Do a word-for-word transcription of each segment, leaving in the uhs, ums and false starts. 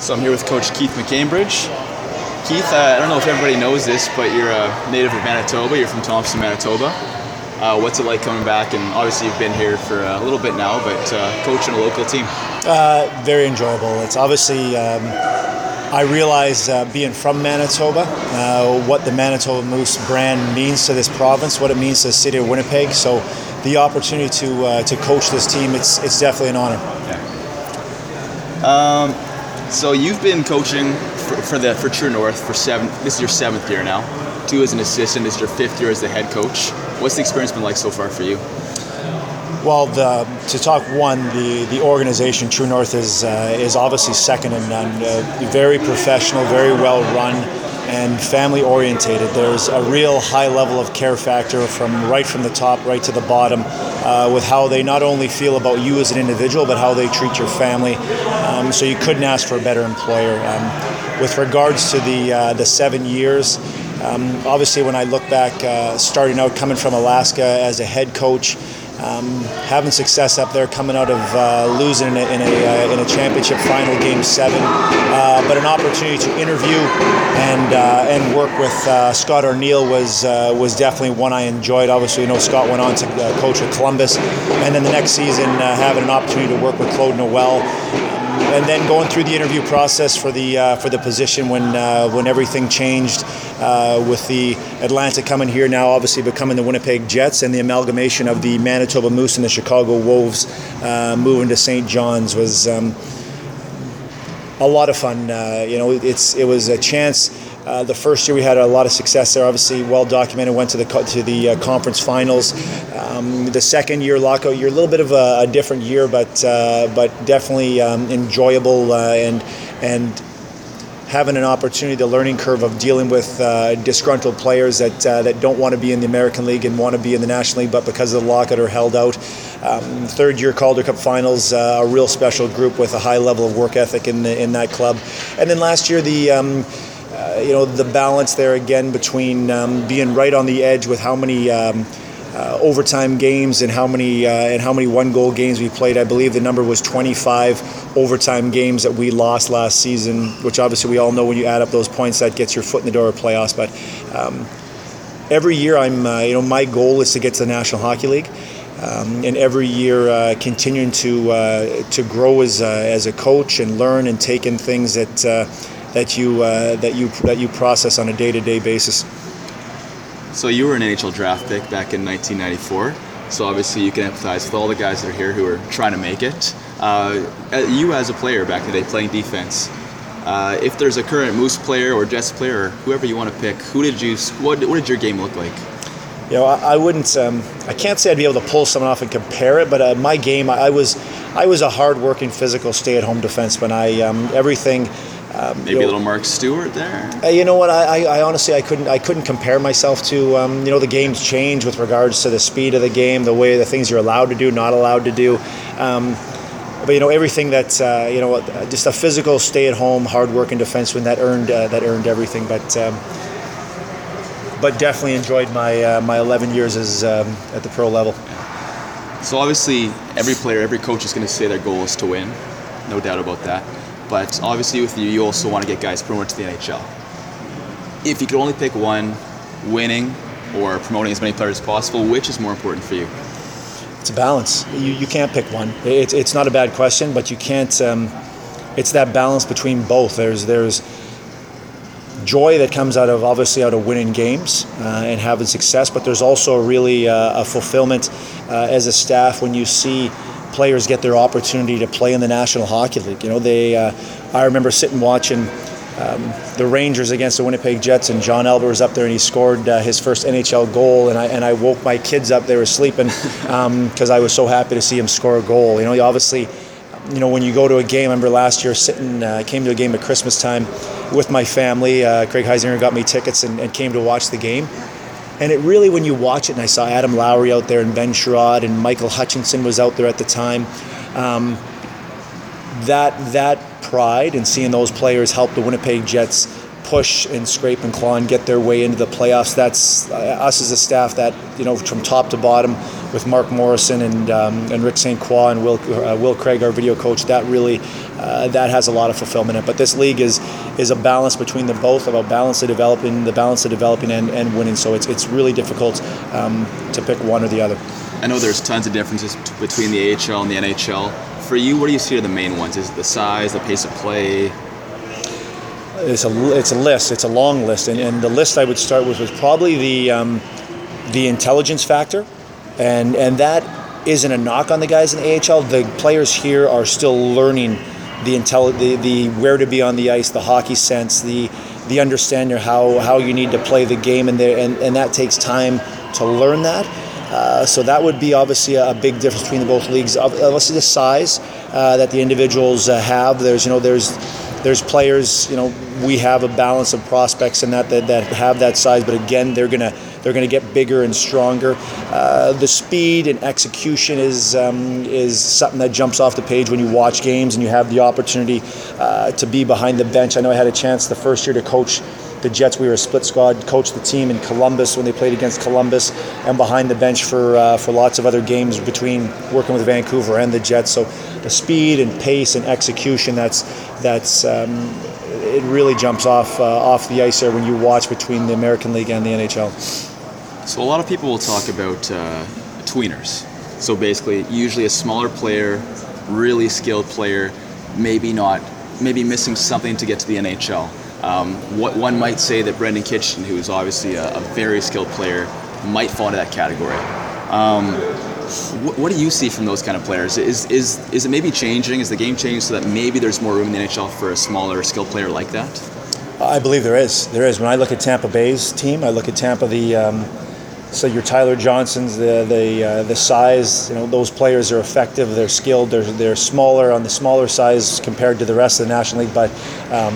So I'm here with Coach Keith McCambridge. Keith, uh, I don't know if everybody knows this, but you're a native of Manitoba. You're from Thompson, Manitoba. Uh, what's it like coming back? And obviously you've been here for a little bit now, but uh, coaching a local team. Uh, very enjoyable. It's obviously, um, I realize uh, being from Manitoba, uh, what the Manitoba Moose brand means to this province, what it means to the city of Winnipeg. So the opportunity to uh, to coach this team, it's it's definitely an honor. Yeah. Um, so you've been coaching for, for the for True North for seven. This is your seventh year now. Two as an assistant. This is your fifth year as the head coach. What's the experience been like so far for you? Well, the, to talk one, the, the organization True North is uh, is obviously second to none. Uh, very professional, very well run, and family orientated. There's a real high level of care factor from right from the top right to the bottom, uh, with how they not only feel about you as an individual, but how they treat your family. Um, so you couldn't ask for a better employer. Um, with regards to the uh, the seven years. Um, obviously, when I look back, uh, starting out coming from Alaska as a head coach, um, having success up there, coming out of uh, losing in a, in, a, uh, in a championship final, game seven, uh, but an opportunity to interview and uh, and work with uh, Scott O'Neill was uh, was definitely one I enjoyed. Obviously, you know, Scott went on to uh, coach with Columbus, and then the next season uh, having an opportunity to work with Claude Noel. And then going through the interview process for the uh, for the position when uh, when everything changed uh, with the Atlanta coming here now, obviously becoming the Winnipeg Jets, and the amalgamation of the Manitoba Moose and the Chicago Wolves uh, moving to Saint John's was um, a lot of fun. Uh, you know, it's it was a chance. Uh, the first year we had a lot of success there, obviously well documented, went to the co- to the uh, conference finals. Um, the second year lockout year, a little bit of a, a different year, but uh, but definitely um, enjoyable uh, and and having an opportunity, the learning curve of dealing with uh, disgruntled players that uh, that don't want to be in the American League and want to be in the National League, but because of the lockout are held out. Um, third year Calder Cup finals, uh, a real special group with a high level of work ethic in the, in that club, and then last year the. Um, Uh, you know, the balance there again between um, being right on the edge with how many um, uh, overtime games and how many uh, and how many one-goal games we played. I believe the number was twenty-five overtime games that we lost last season, which obviously we all know when you add up those points, that gets your foot in the door of playoffs. But um, every year, I'm uh, you know, my goal is to get to the National Hockey League. Um, and every year, uh, continuing to uh, to grow as uh, as a coach and learn and take in things that uh, that you uh, that you that you process on a day-to-day basis. So you were an N H L draft pick back in nineteen ninety-four. So obviously you can empathize with all the guys that are here who are trying to make it. Uh, you as a player back in the day playing defense. Uh, if there's a current Moose player or Jets player or whoever you want to pick, who did you? What, what did your game look like? You know, I, I wouldn't. Um, I can't say I'd be able to pull someone off and compare it, but uh, my game, I, I was, I was a hard-working, physical, stay-at-home defenseman. I um, everything. Um, Maybe you know, a little Mark Stewart there. Uh, you know what? I, I, I honestly I couldn't I couldn't compare myself to. Um, you know, the games change with regards to the speed of the game, the way the things you're allowed to do, not allowed to do. Um, but you know, everything that uh, you know, just a physical, stay-at-home, hard-working defenseman that earned uh, that earned everything. But um, but definitely enjoyed my uh, my eleven years as um, at the pro level. So obviously, every player, every coach is going to say their goal is to win, no doubt about that. But obviously with you, you also want to get guys promoted to the N H L. If you could only pick one, winning or promoting as many players as possible, which is more important for you? It's a balance. You you can't pick one. It's it's not a bad question, but you can't. Um, it's that balance between both. There's there's joy that comes out of obviously out of winning games uh, and having success, but there's also really uh, a fulfillment uh, as a staff when you see players get their opportunity to play in the National Hockey League. You know, they. Uh, I remember sitting watching um, the Rangers against the Winnipeg Jets, and John Albert was up there, and he scored uh, his first N H L goal, and I and I woke my kids up. They were sleeping because um, I was so happy to see him score a goal. You know, you obviously, you know, when you go to a game. I remember last year sitting, uh, came to a game at Christmas time with my family. Uh, Craig Heisinger got me tickets and, and came to watch the game. And it really, when you watch it, and I saw Adam Lowry out there and Ben Sherrod and Michael Hutchinson was out there at the time, um, that that pride and seeing those players help the Winnipeg Jets push and scrape and claw and get their way into the playoffs, that's uh, us as a staff that, you know, from top to bottom, with Mark Morrison and um, and Rick Saint Croix and Will uh, Will Craig, our video coach, that really uh, that has a lot of fulfillment in it. But this league is is a balance between the both, about balance of developing, the balance of developing and, and winning. So it's it's really difficult um, to pick one or the other. I know there's tons of differences t- between the A H L and the N H L. For you, what do you see are the main ones? Is it the size, the pace of play? It's a it's a list. It's a long list, and, and the list I would start with was probably the um, the intelligence factor, and and that isn't a knock on the guys in the A H L. The players here are still learning the intelli- the, the where to be on the ice, the hockey sense, the the understanding of how, how you need to play the game, and there and, and that takes time to learn that. Uh, so that would be obviously a, a big difference between the both leagues. Obviously, the size uh, that the individuals uh, have. There's you know there's there's players you know we have a balance of prospects in that that, that have that size, but again they're gonna they're gonna get bigger and stronger. Uh, the speed and execution is um, is something that jumps off the page when you watch games and you have the opportunity uh, to be behind the bench. I know I had a chance the first year to coach the Jets. We were a split squad, coached the team in Columbus when they played against Columbus, and behind the bench for uh, for lots of other games between working with Vancouver and the Jets. So the speed and pace and execution, that's that's um, it really jumps off uh, off the ice there when you watch between the American League and the N H L. So a lot of people will talk about uh, tweeners. So basically, usually a smaller player, really skilled player, maybe not, maybe missing something to get to the N H L. Um, what one might say that Brendan Kitchen, who is obviously a, a very skilled player, might fall into that category. Um, what, what do you see from those kind of players? Is is is it maybe changing? Is the game changing so that maybe there's more room in the N H L for a smaller, skilled player like that? I believe there is. There is. When I look at Tampa Bay's team, I look at Tampa the. Um, So your Tyler Johnsons, the the uh, the size, you know, those players are effective. They're skilled. They're they're smaller on the smaller size compared to the rest of the National League, but um,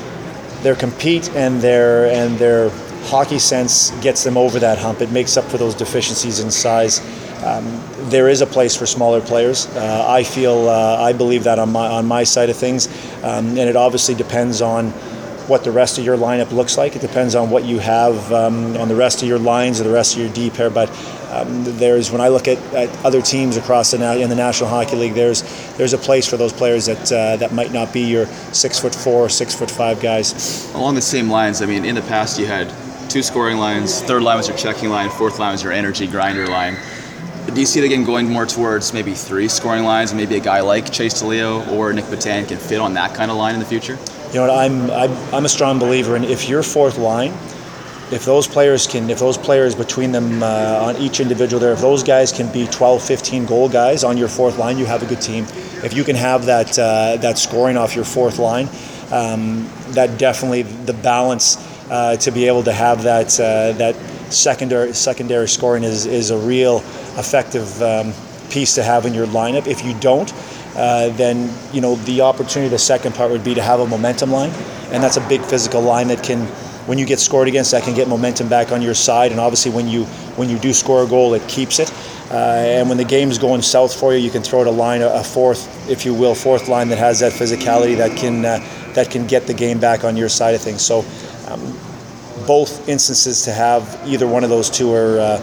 their compete and their and their hockey sense gets them over that hump. It makes up for those deficiencies in size. Um, there is a place for smaller players. Uh, I feel uh, I believe that on my on my side of things, um, and it obviously depends on what the rest of your lineup looks like. It depends on what you have um, on the rest of your lines or the rest of your D pair. But um, there's when I look at, at other teams across the in the National Hockey League, there's there's a place for those players that uh, that might not be your six foot four, six foot five guys. Along the same lines, I mean, in the past you had two scoring lines. Third line was your checking line. Fourth line was your energy grinder line. Do you see it again going more towards maybe three scoring lines, and maybe a guy like Chase Taleo or Nick Petan can fit on that kind of line in the future? You know what, I'm, I'm I'm a strong believer in if your fourth line, if those players can, if those players between them uh, on each individual there, if those guys can be twelve, fifteen goal guys on your fourth line, you have a good team. If you can have that uh, that scoring off your fourth line, um, that definitely the balance uh, to be able to have that uh, that secondary secondary scoring is is a real effective um, piece to have in your lineup. If you don't, Uh, then you know the opportunity. The second part would be to have a momentum line, and that's a big physical line that can, when you get scored against, that can get momentum back on your side. And obviously, when you when you do score a goal, it keeps it. Uh, and when the game's going south for you, you can throw it a line, a fourth, if you will, fourth line that has that physicality that can uh, that can get the game back on your side of things. So, um, both instances to have either one of those two are. Uh,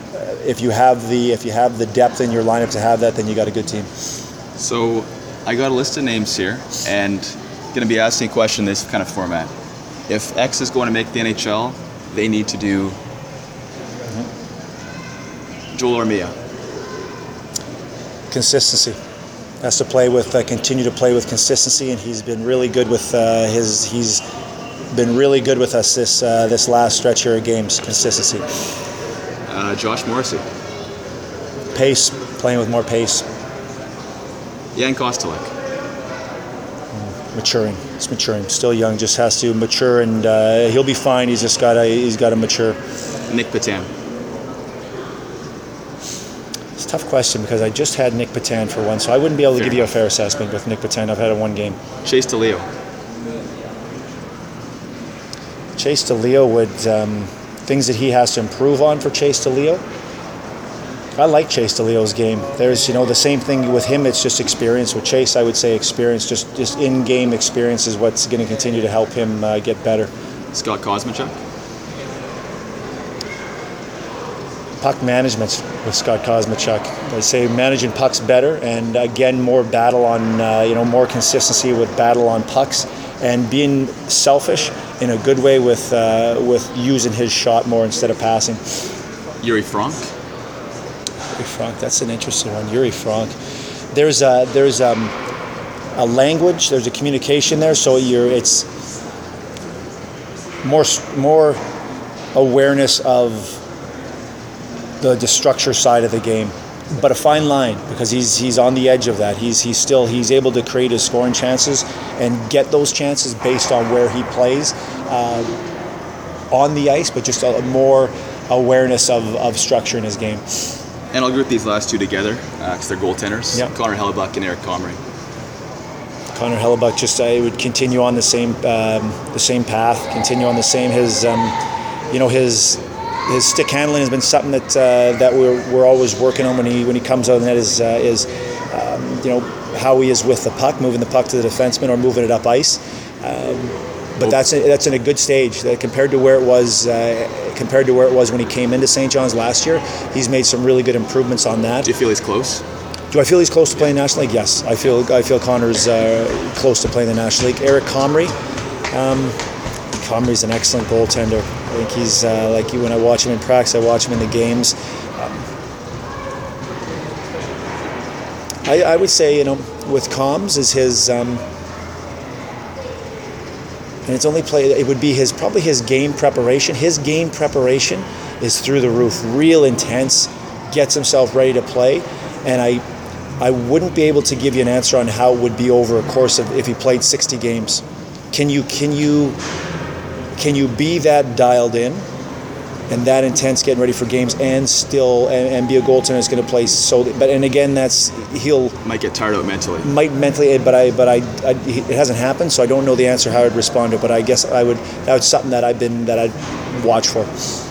if you have the if you have the depth in your lineup to have that, then you got a good team. So I got a list of names here, and going to be asking a question in this kind of format. If X is going to make the N H L, they need to do mm-hmm. Joel Armia. Consistency. Has to play with, uh, continue to play with consistency, and he's been really good with uh, his. He's been really good with us this uh, this last stretch here of games. Consistency. Uh, Josh Morrissey. Pace. Playing with more pace. Jan Kostelek. Maturing. It's maturing. Still young. Just has to mature, and uh, he'll be fine. He's just got to. He's got to mature. Nick Petan. It's a tough question because I just had Nick Petan for one, so I wouldn't be able to fair give you a fair assessment with Nick Petan. I've had a one game. Chase Taleo. Chase Taleo would um, things that he has to improve on for Chase Taleo. I like Chase Taleo's game. There's, you know, the same thing with him. It's just experience. With Chase, I would say experience, just just in-game experience is what's going to continue to help him uh, get better. Scott Kosmachuk. puck management with Scott Kosmachuk. I say managing pucks better, and again more battle on uh, you know more consistency with battle on pucks, and being selfish in a good way with uh, with using his shot more instead of passing. Yuri Frank. Yuri Frank, that's an interesting one. Yuri Frank. There's a there's um, a language, there's a communication there, so you're it's more more awareness of the, the structure side of the game, but a fine line, because he's he's on the edge of that. He's he's still he's able to create his scoring chances and get those chances based on where he plays uh, on the ice, but just a more awareness of, of structure in his game. And I'll group these last two together because uh, they're goaltenders. Yep. Connor Hellebuyck and Eric Comrie. Connor Hellebuyck just uh, would continue on the same um, the same path, continue on the same his um, you know his. His stick handling has been something that uh, that we're we're always working on when he when he comes out of the net. Is uh, is um, you know how he is with the puck, moving the puck to the defenseman or moving it up ice. Um, but that's a, that's in a good stage uh, compared to where it was uh, compared to where it was when he came into Saint John's last year. He's made some really good improvements on that. Do you feel he's close? Do I feel he's close to playing National League? Yes, I feel I feel Connor's uh, close to playing the National League. Eric Comrie. Um, Comrie's an excellent goaltender. I think he's uh, like when I watch him in practice, I watch him in the games. Um, I, I would say, you know, with Combs is his, um, and it's only play. It would be his probably his game preparation. His game preparation is through the roof, real intense. Gets himself ready to play, and I, I wouldn't be able to give you an answer on how it would be over a course of if he played sixty games. Can you can you? Can you be that dialed in and that intense getting ready for games and still and, and be a goaltender that's going to play so? But and again, that's he'll might get tired out mentally. Might mentally, but I but I, I it hasn't happened, so I don't know the answer how I'd respond to it. But I guess I would. That's something that I've been that I'd watch for.